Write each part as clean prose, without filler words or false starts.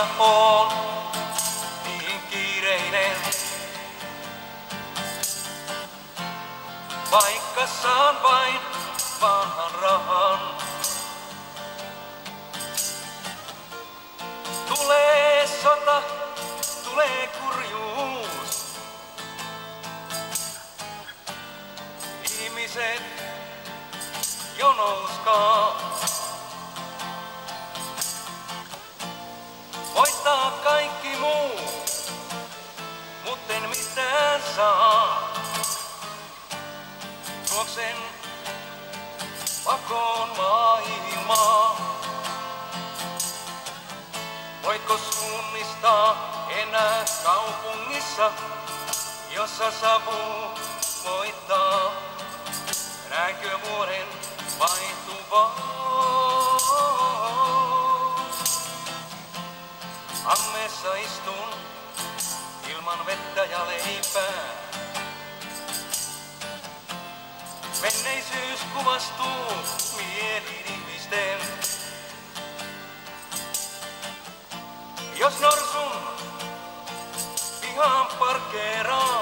oon niin kiireinen. Vaikka saan vain vanhan rahan. Tulee sota, tulee kurjuus. Ihmiset jonouskaa. Voittaa kaikki muu, mutten mitään saa. Juoksen pakoon maailmaa. Voitko suunnistaa enää kaupungissa, jossa savu voittaa? Näkö vuoden vaihtuvaa? Ammeessa istun ilman vettä ja leipää. Menneisyys kuvastuu mieli-ihmisten. Jos norsun pihaan parkkeeraa,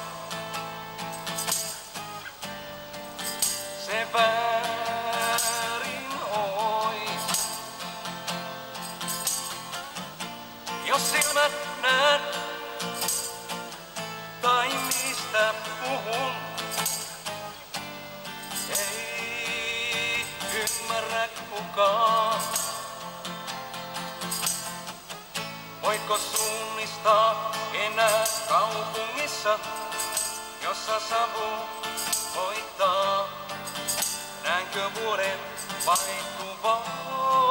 se väärin ois. Jos silmät näen tai mistä puhun, ei ymmärrä kukaan. Voitko suunnistaa enää kaupungissa, jossa savu voittaa? Näenkö vuoden vaihtuvaa?